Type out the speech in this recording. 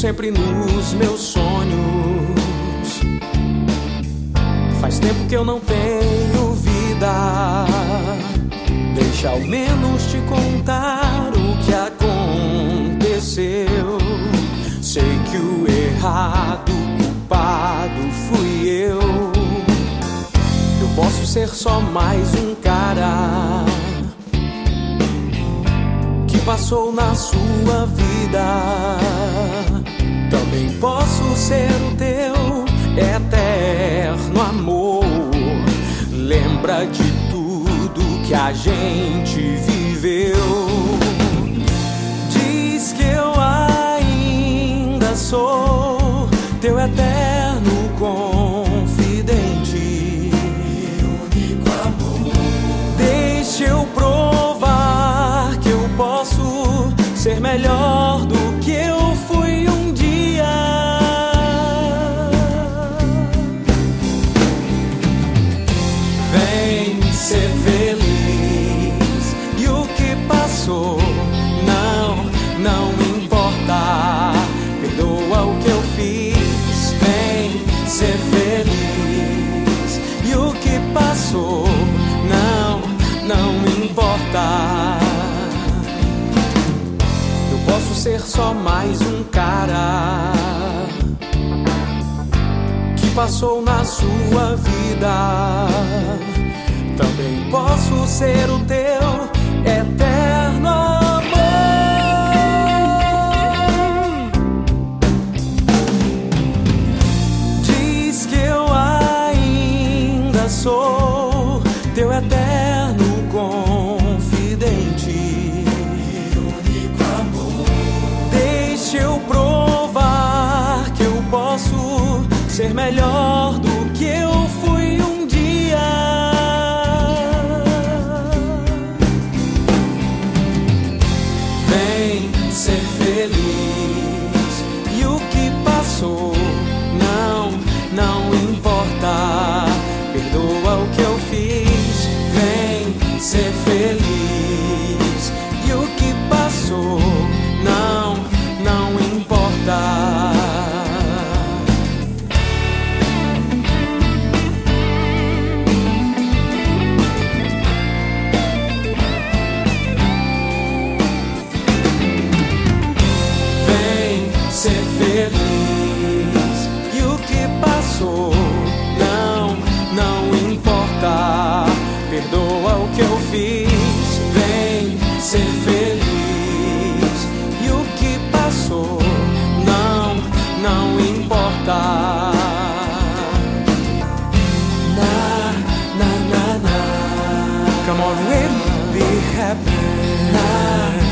sempre nos meus sonhos. Faz tempo que eu não tenho vida. Deixa ao menos te contar o que aconteceu. Sei que o errado, culpado fui eu. Eu posso ser só mais um cara que passou na sua vida. Também posso ser o teu eterno amor. Lembra de tudo que a gente viveu. Diz que eu ainda sou teu eterno confidente, único amor. Deixa eu provar que eu posso ser melhor do que eu fui um dia. Vem ser feliz e o que passou não importa. Perdoa o que eu fiz. Vem ser feliz e o que passou não importa. Eu posso ser só mais um cara que passou na sua vida. Também posso ser o teu eterno amor. Diz que eu ainda sou teu eterno confidente, único amor. Deixa eu provar que eu posso ser melhor do que eu fui um dia. Vem ser feliz e o que passou não importa. Perdoa o que eu fiz. Vem ser feliz e o que passou não importa. Vem ser feliz e o que passou não importa. Perdoa o que eu fiz. Vem ser feliz e o que passou não importa. Na. Come on, we'll be happy.